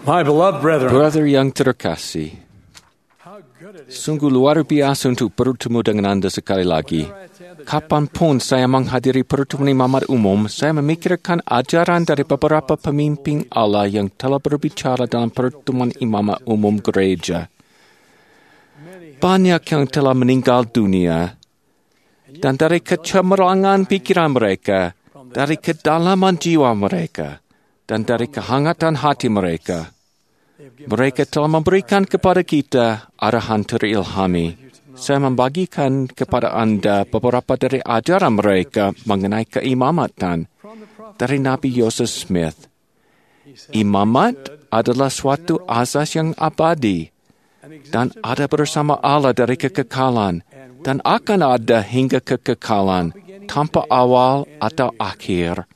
My beloved brethren, Brother yang terkasih, sungguh luar biasa untuk bertemu dengan Anda sekali lagi. Kapanpun saya menghadiri pertemuan imamat umum, saya memikirkan ajaran dari beberapa pemimpin Allah yang telah berbicara dalam pertemuan imamat umum gereja. Banyak yang telah meninggal dunia, dan dari kecemerlangan pikiran mereka, dari kedalaman jiwa mereka, dan dari kehangatan hati mereka, mereka telah memberikan kepada kita arahan terilhami. Saya membagikan kepada Anda beberapa dari ajaran mereka mengenai keimamatan dari Nabi Joseph Smith. Imamat adalah suatu asas yang abadi dan ada bersama Allah dari kekekalan dan akan ada hingga kekekalan tanpa awal atau akhir.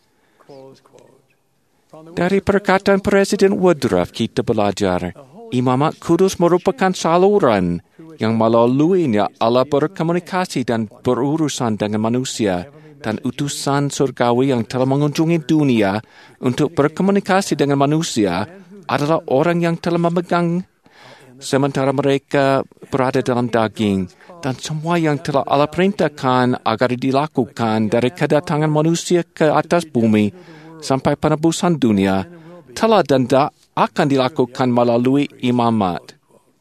Dari perkataan Presiden Woodruff kita belajar, imamat kudus merupakan saluran yang melaluinya Allah berkomunikasi dan berurusan dengan manusia, dan utusan surgawi yang telah mengunjungi dunia untuk berkomunikasi dengan manusia adalah orang yang telah memegang sementara mereka berada dalam daging, dan semua yang telah Allah perintahkan agar dilakukan dari kedatangan manusia ke atas bumi sampai penebusan dunia telah dan akan dilakukan melalui imamat.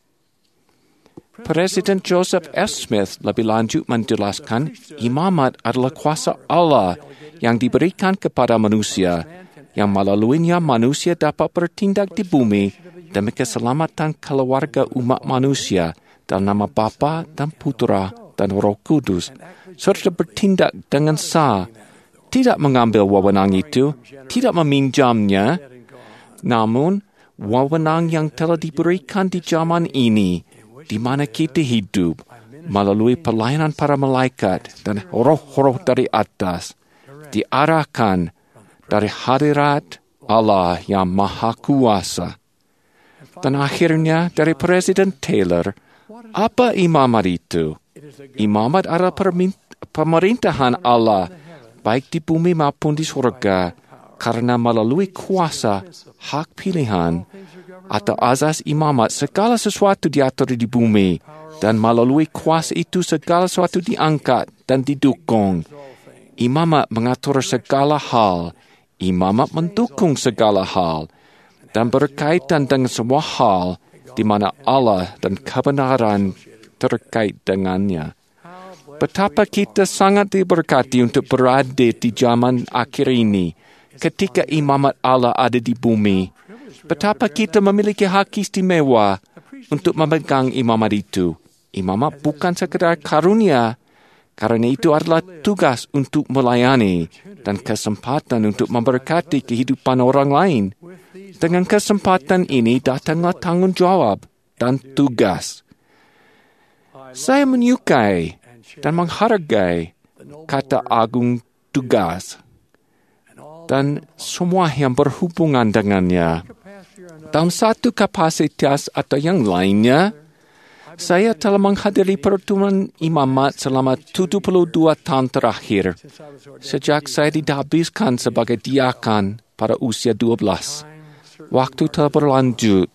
Presiden Joseph F. Smith lebih lanjut menjelaskan, imamat adalah kuasa Allah yang diberikan kepada manusia, yang melaluinya manusia dapat bertindak di bumi demi keselamatan keluarga umat manusia dalam nama Bapa dan Putra dan Roh Kudus, serta bertindak dengan sah, tidak mengambil wewenang itu, tidak meminjamnya, namun wewenang yang telah diberikan di zaman ini, di mana kita hidup melalui pelayanan para malaikat dan roh-roh dari atas, diarahkan dari hadirat Allah yang Maha Kuasa. Dan akhirnya dari Presiden Taylor, apa imamat itu? Imamat adalah pemerintahan Allah, baik di bumi maupun di surga, karena melalui kuasa, hak pilihan, atau azas imamat, segala sesuatu diatur di bumi, dan melalui kuasa itu segala sesuatu diangkat dan didukung. Imamat mengatur segala hal, imamat mendukung segala hal, dan berkaitan dengan semua hal di mana Allah dan kebenaran terkait dengannya. Betapa kita sangat diberkati untuk berada di zaman akhir ini, ketika imamat Allah ada di bumi. Betapa kita memiliki hak istimewa untuk memegang imamat itu. Imamat bukan sekedar karunia, karena itu adalah tugas untuk melayani dan kesempatan untuk memberkati kehidupan orang lain. Dengan kesempatan ini datanglah tanggung jawab dan tugas. Saya menyukai dan menghargai kata agung tugas dan semua yang berhubungan dengannya. Dalam satu kapasitas atau yang lainnya, saya telah menghadiri pertemuan imamat selama 72 tahun terakhir, sejak saya didabiskan sebagai diakan pada usia 12. Waktu telah berlanjut.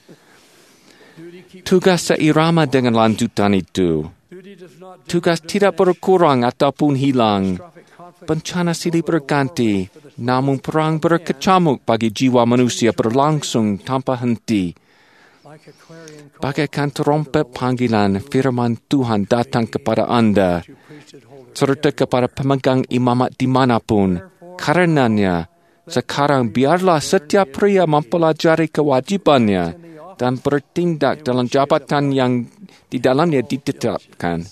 Tugas seirama dengan lanjutan itu. Tugas tidak berkurang ataupun hilang. Bencana silih berganti, namun perang berkecamuk bagi jiwa manusia berlangsung tanpa henti. Bagaikan trompet panggilan firman Tuhan datang kepada Anda, serta kepada pemegang imamat dimanapun. Karenanya, sekarang biarlah setiap pria mempelajari kewajibannya dan bertindak dalam jabatan yang di dalamnya ditetapkan.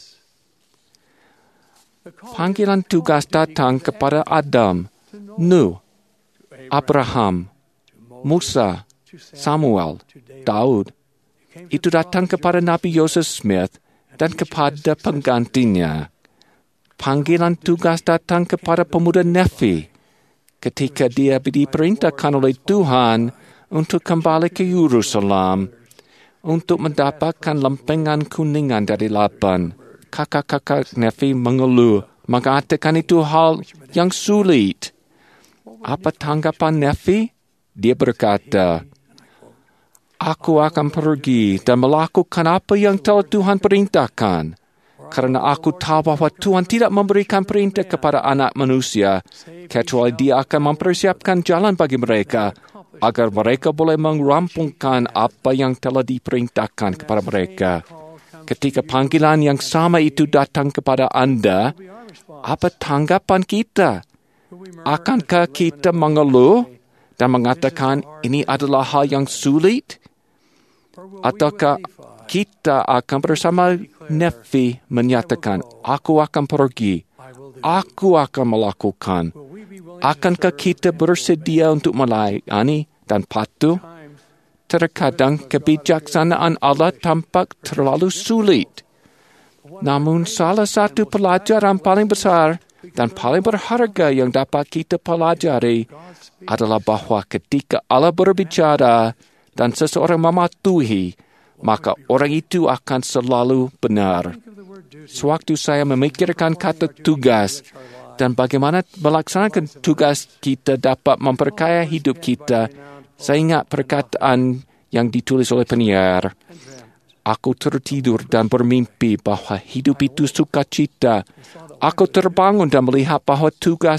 Panggilan tugas datang kepada Adam, Nuh, Abraham, Musa, Samuel, Daud. Itu datang kepada Nabi Joseph Smith dan kepada penggantinya. Panggilan tugas datang kepada pemuda Nefi ketika dia diperintahkan oleh Tuhan untuk kembali ke Yerusalem untuk mendapatkan lempengan kuningan dari Laban. Kakak-kakak Nefi mengeluh, mengatakan itu hal yang sulit. Apa tanggapan Nefi? Dia berkata, Aku akan pergi dan melakukan apa yang telah Tuhan perintahkan. Karena aku tahu bahwa Tuhan tidak memberikan perintah kepada anak manusia, kecuali Dia akan mempersiapkan jalan bagi mereka, agar mereka boleh merampungkan apa yang telah diperintahkan kepada mereka. Ketika panggilan yang sama itu datang kepada Anda, apa tanggapan kita? Akankah kita mengeluh dan mengatakan ini adalah hal yang sulit? Ataukah kita akan bersama Nefi menyatakan, aku akan pergi, aku akan melakukan. Akankah kita bersedia untuk melayani dan patuh? Terkadang kebijaksanaan Allah tampak terlalu sulit. Namun salah satu pelajaran paling besar dan paling berharga yang dapat kita pelajari adalah bahwa ketika Allah berbicara dan seseorang mematuhi, maka orang itu akan selalu benar. Sewaktu saya memikirkan kata tugas dan bagaimana melaksanakan tugas kita dapat memperkaya hidup kita, saya ingat perkataan yang ditulis oleh penyair. Aku tertidur dan bermimpi bahwa hidup itu sukacita. Aku terbangun dan melihat bahwa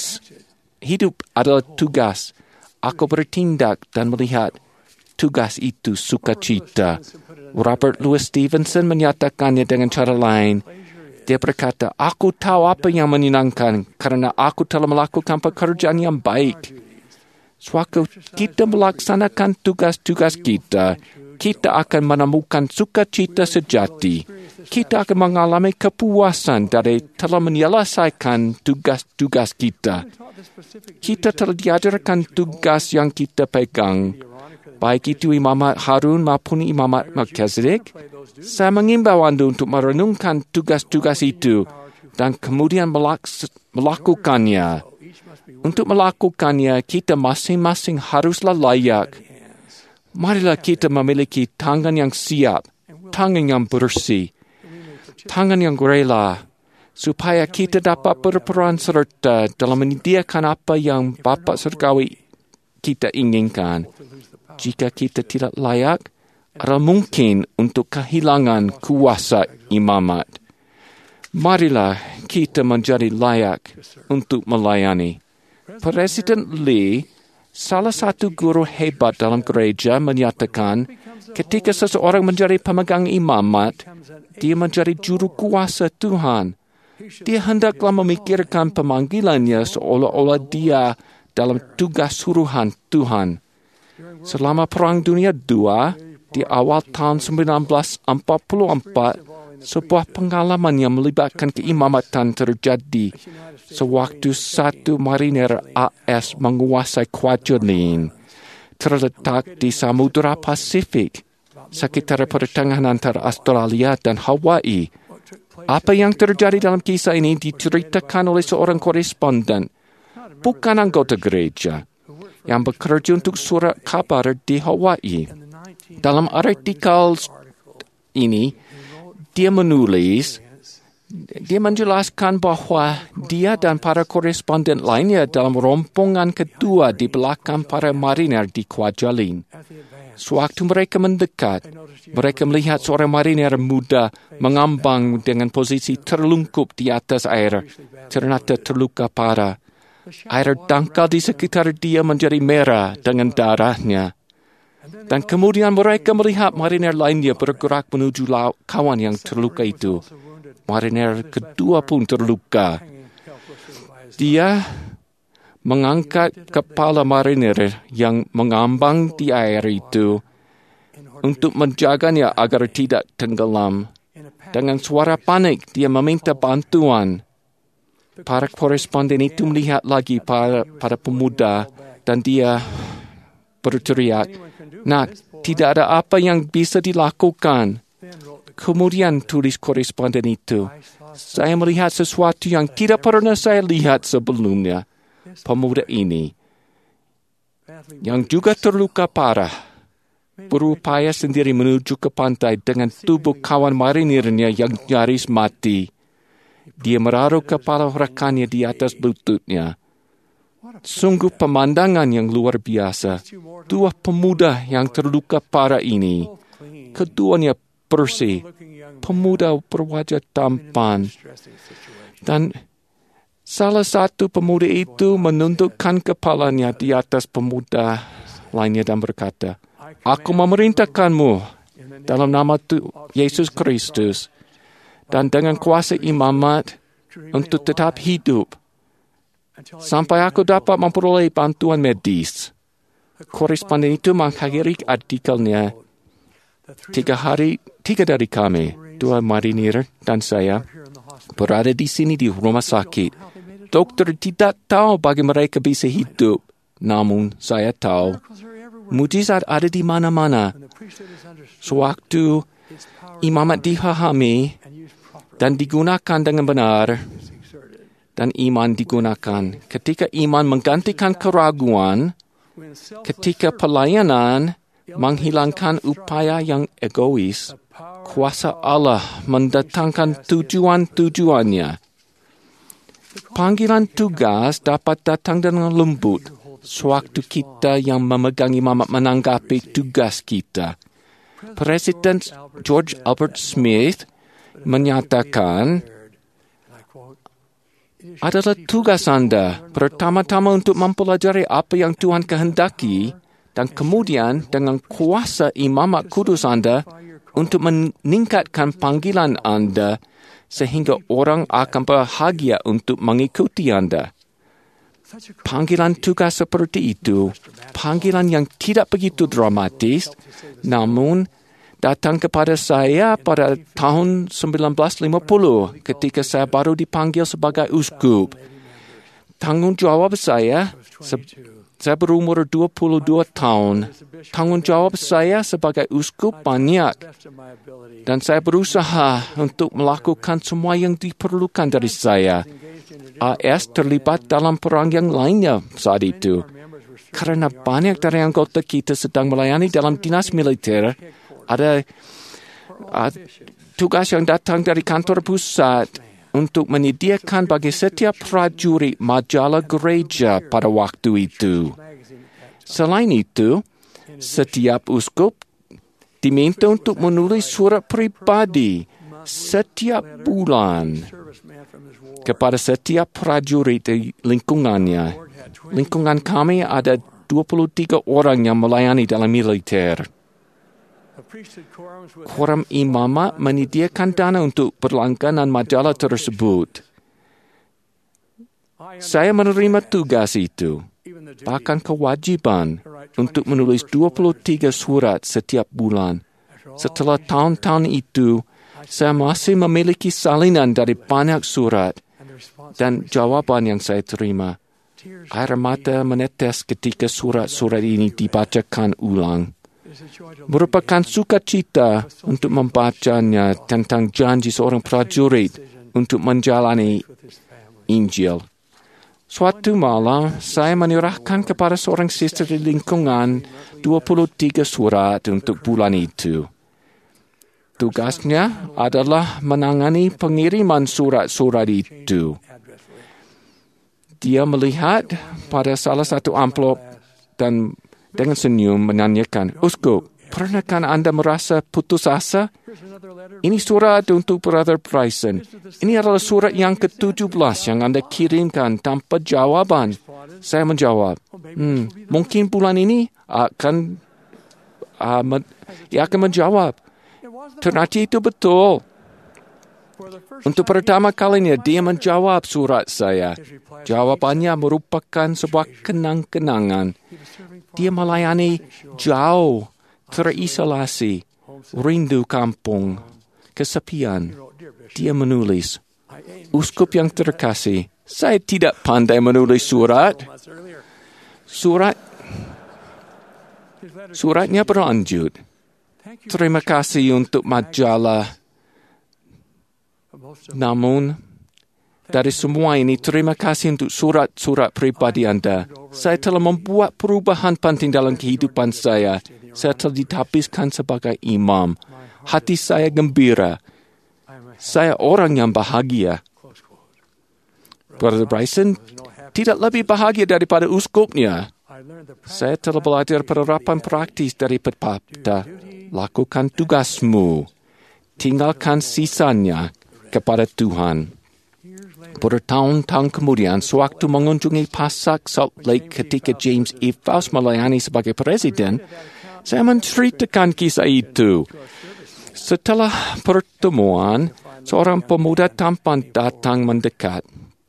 hidup adalah tugas. Aku bertindak dan melihat tugas itu sukacita. Robert Louis Stevenson menyatakannya dengan cara lain. Dia berkata, aku tahu apa yang menyenangkan karena aku telah melakukan pekerjaan yang baik. Sewaktu kita melaksanakan tugas-tugas kita, kita akan menemukan sukacita sejati. Kita akan mengalami kepuasan dari telah menyelesaikan tugas-tugas kita. Kita telah diajarkan tugas yang kita pegang, baik itu Imamat Harun maupun Imamat Melchizedek. Saya mengimbau Anda untuk merenungkan tugas-tugas itu dan kemudian melakukannya. Untuk melakukannya, kita masing-masing haruslah layak. Marilah kita memiliki tangan yang siap, tangan yang bersih, tangan yang rela, supaya kita dapat berperan serta dalam menyediakan apa yang Bapa Surgawi kita inginkan. Jika kita tidak layak, adalah mungkin untuk kehilangan kuasa imamat. Marilah kita menjadi layak untuk melayani. Presiden Lee, salah satu guru hebat dalam gereja, menyatakan ketika seseorang menjadi pemegang imamat, dia menjadi juru kuasa Tuhan. Dia hendaklah memikirkan pemanggilannya seolah-olah dia dalam tugas suruhan Tuhan. Selama Perang Dunia II, di awal tahun 1944, sebuah pengalaman yang melibatkan keimamatan terjadi sewaktu satu mariner AS menguasai Kwajalein, terletak di Samudra Pasifik, sekitar pertengahan antara Australia dan Hawaii. Apa yang terjadi dalam kisah ini diceritakan oleh seorang koresponden, bukan anggota gereja, yang bekerja untuk surat kabar di Hawaii. Dalam artikel ini, dia menjelaskan bahwa dia dan para koresponden lainnya dalam rombongan kedua di belakang para mariner di Kwajalein. Sewaktu mereka mendekat, mereka melihat seorang mariner muda mengambang dengan posisi terlungkup di atas air, ternyata terluka parah. Air dangkal di sekitar dia menjadi merah dengan darahnya. Dan kemudian mereka melihat mariner lainnya bergerak menuju kawan yang terluka itu. Mariner kedua pun terluka. Dia mengangkat kepala mariner yang mengambang di air itu untuk menjaganya agar tidak tenggelam. Dengan suara panik, dia meminta bantuan. Para koresponden itu melihat lagi para pemuda dan dia berteriak, "Nah, tidak ada apa yang bisa dilakukan." Kemudian tulis koresponden itu, "Saya melihat sesuatu yang tidak pernah saya lihat sebelumnya. Pemuda ini, yang juga terluka parah, berupaya sendiri menuju ke pantai dengan tubuh kawan marinirnya yang nyaris mati. Dia menaruh kepala rekannya di atas lututnya. Sungguh pemandangan yang luar biasa. Dua pemuda yang terluka parah ini, keduanya bersih, pemuda berwajah tampan. Dan salah satu pemuda itu menundukkan kepalanya di atas pemuda lainnya dan berkata, "Aku memerintahkanmu dalam nama Yesus Kristus dan dengan kuasa imamat untuk tetap hidup sampai aku dapat memperoleh bantuan medis." Koresponden itu mengakhiri artikelnya, 3 dari kami, 2 marinir dan saya, berada di sini di rumah sakit. Dokter tidak tahu bagi mereka bisa hidup, namun saya tahu mujizat ada di mana-mana. Sewaktu imamat difahami dan digunakan dengan benar, dan iman digunakan. Ketika iman menggantikan keraguan, ketika pelayanan menghilangkan upaya yang egois, kuasa Allah mendatangkan tujuan-tujuannya. Panggilan tugas dapat datang dengan lembut sewaktu kita yang memegang imamat menanggapi tugas kita. Presiden George Albert Smith menyatakan, adalah tugas Anda pertama-tama untuk mempelajari apa yang Tuhan kehendaki dan kemudian dengan kuasa imamat kudus Anda untuk meningkatkan panggilan Anda sehingga orang akan bahagia untuk mengikuti Anda. Panggilan tugas seperti itu, panggilan yang tidak begitu dramatis, namun datang kepada saya pada tahun 1950 ketika saya baru dipanggil sebagai uskup. Tanggung jawab saya berumur 22 tahun. Tanggung jawab saya sebagai uskup banyak. Dan saya berusaha untuk melakukan semua yang diperlukan dari saya. AS terlibat dalam perang yang lainnya saat itu. Karena banyak dari anggota kita sedang melayani dalam dinas militer, ada tugas yang datang dari kantor pusat untuk menyediakan bagi setiap prajurit majalah gereja pada waktu itu. Selain itu, setiap uskup diminta untuk menulis surat pribadi setiap bulan kepada setiap prajurit di lingkungannya. Lingkungan kami ada 23 orang yang melayani dalam militer. Koram imamat menyediakan dana untuk berlangganan majalah tersebut. Saya menerima tugas itu, bahkan kewajiban untuk menulis 23 surat setiap bulan. Setelah tahun-tahun itu, saya masih memiliki salinan dari banyak surat dan jawaban yang saya terima. Air mata menetes ketika surat-surat ini dibacakan ulang. Merupakan sukacita untuk membacanya tentang janji seorang prajurit untuk menjalani Injil. Suatu malam, saya menyerahkan kepada seorang sister di lingkungan 23 surat untuk bulan itu. Tugasnya adalah menangani pengiriman surat-surat itu. Dia melihat pada salah satu amplop dan dengan senyum menanyakan, "Uskup, pernahkah Anda merasa putus asa? Ini surat untuk Brother Bryson. Ini adalah surat yang ke-17 yang Anda kirimkan tanpa jawaban." Saya menjawab, mungkin bulan ini ia akan menjawab. Ternyata itu betul. Untuk pertama kalinya dia menjawab surat saya. Jawabannya merupakan sebuah kenang-kenangan. Dia melayani jauh, terisolasi, rindu kampung, kesepian. Dia menulis, "Uskup yang terkasih, saya tidak pandai menulis surat." Suratnya berlanjut, "Terima kasih untuk majalah. Namun, dari semua ini, terima kasih untuk surat-surat pribadi Anda. Saya telah membuat perubahan penting dalam kehidupan saya. Saya telah dihabiskan sebagai imam. Hati saya gembira. Saya orang yang bahagia." Brother Bryson tidak lebih bahagia daripada uskupnya. Saya telah belajar penerapan praktis dari pepatah, lakukan tugasmu, tinggalkan sisanya kepada Tuhan. Bertahun-tahun kemudian, sewaktu mengunjungi Pasak Salt Lake ketika James E. Faust melayani sebagai presiden, saya menceritakan kisah itu. Setelah pertemuan, seorang pemuda tampan datang mendekat.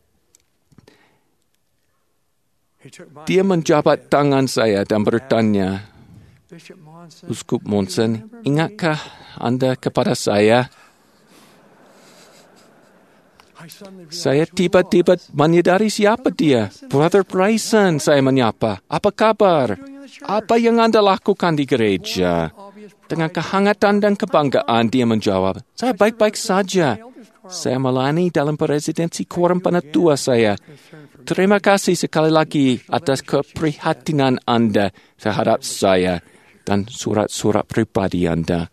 Dia menjabat tangan saya dan bertanya, Uskup Monson, ingatkah Anda kepada saya? Saya tiba-tiba menyadari siapa dia. Brother Bryson, saya menyapa. Apa kabar? Apa yang Anda lakukan di gereja? Dengan kehangatan dan kebanggaan, dia menjawab, saya baik-baik saja. Saya melayani dalam presidensi Quorum Penatua saya. Terima kasih sekali lagi atas keprihatinan Anda terhadap saya dan surat-surat pribadi Anda.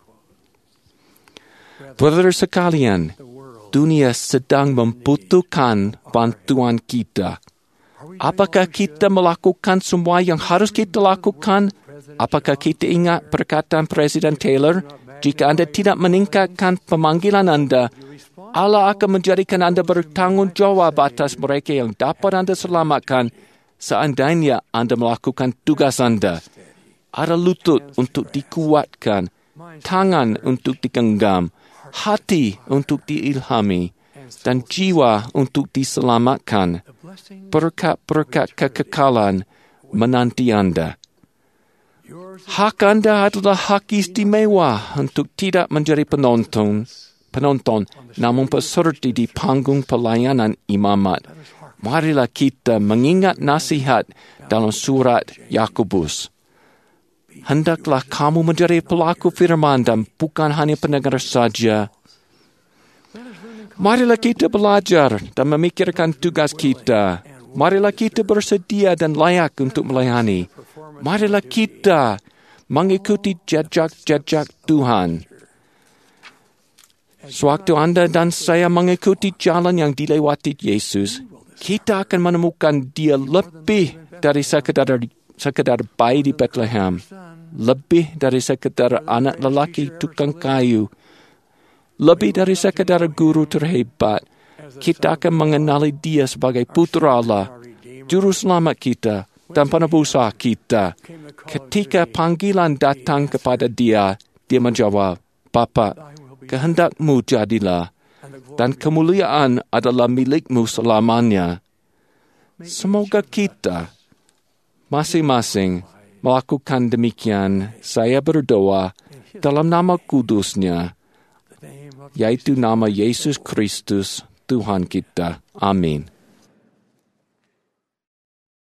Brother sekalian, dunia sedang membutuhkan bantuan kita. Apakah kita melakukan semua yang harus kita lakukan? Apakah kita ingat perkataan Presiden Taylor, jika Anda tidak meningkatkan pemanggilan Anda, Allah akan menjadikan Anda bertanggung jawab atas mereka yang dapat Anda selamatkan seandainya Anda melakukan tugas Anda. Ada lutut untuk dikuatkan, tangan untuk digenggam, hati untuk diilhami, dan jiwa untuk diselamatkan. Berkat-berkat kekekalan menanti Anda. Hak Anda adalah hak istimewa untuk tidak menjadi penonton, namun peserta di panggung pelayanan imamat. Marilah kita mengingat nasihat dalam surat Yakobus. Hendaklah kamu menjadi pelaku firman dan bukan hanya pendengar saja. Marilah kita belajar dan memikirkan tugas kita. Marilah kita bersedia dan layak untuk melayani. Marilah kita mengikuti jejak-jejak Tuhan. Sewaktu Anda dan saya mengikuti jalan yang dilewati Yesus, kita akan menemukan Dia lebih dari sekedar bayi di Bethlehem, lebih dari sekedar anak lelaki tukang kayu, lebih dari sekedar guru terhebat. Kita akan mengenali Dia sebagai Putra Allah, Juru Selamat kita, dan penebus kita. Ketika panggilan datang kepada Dia, Dia menjawab, Bapa, kehendak-Mu jadilah, dan kemuliaan adalah milik-Mu selamanya. Semoga kita masing-masing melakukan demikian. Saya berdoa dalam nama kudus-Nya, yaitu nama Yesus Kristus, Tuhan kita. Amin.